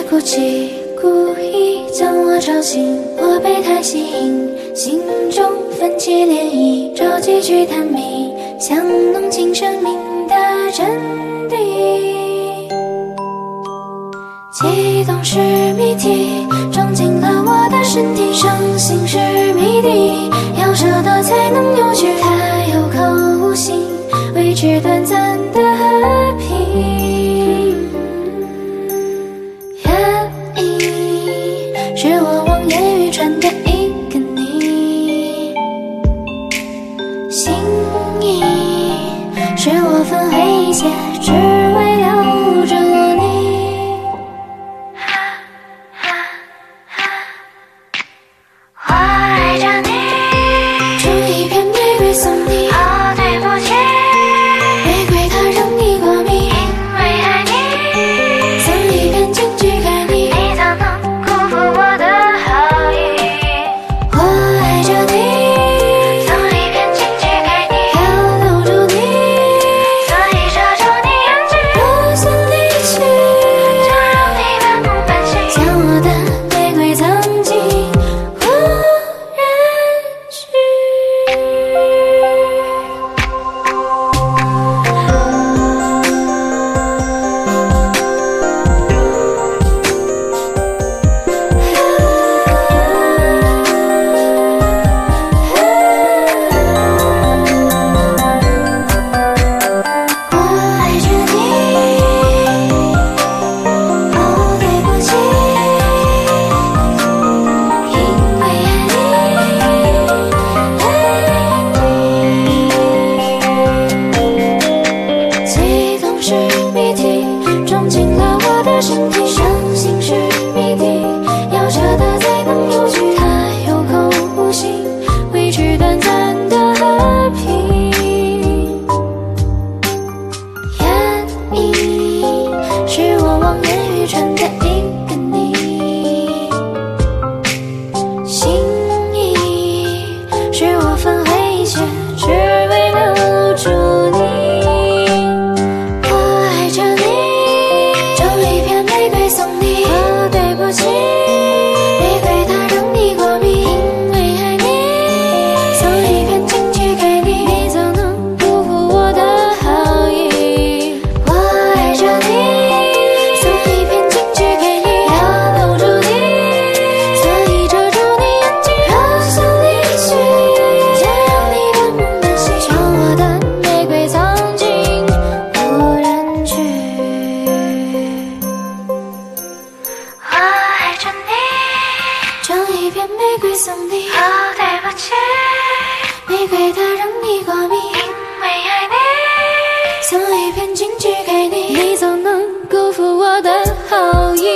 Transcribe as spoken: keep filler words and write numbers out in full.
哭泣，故意将我吵醒，我被他吸引，心中泛起涟漪，着急去探秘，想弄清生命的真谛。激动是谜题，装进了我的身体，伤心是谜底，要舍得才能扭曲，它有口无心，维持短暂的和平。原意是我望眼欲穿的一个你，心意是我分回一些，只为留住你。我爱着你，种一片玫瑰送你。哦，对不起，玫瑰它让你过敏，因为爱你，送一片荆棘给你，你怎能辜负我的好意？我爱着你，送一片荆棘给你，要留住你，所以遮住你眼睛。我想离去，就让你半梦半醒，将我的玫瑰藏进无人区。我爱着你，哦，对不起，因为爱你。激动是谜题，装进了我的身体，伤心是谜底，要舍得才能扭曲，它有口无心，维持短暂的和平。原意是我望眼欲穿的一个你，心意是我分回一些，只为留住你。我爱着你，种一片玫瑰送你。哦，对不起，玫瑰它让你过敏，因为爱你，送一片荆棘给你，你怎能辜负我的好意？我爱着你，送一片荆棘给你，要留住你，所以遮住你眼睛。我想离去，就让你半梦半醒，将我的玫瑰藏进无人区。我爱着你，种一片玫瑰送你。哦，对不起，玫瑰它让你过敏，因为爱你，送一片荆棘给你，你总能辜负我的好意？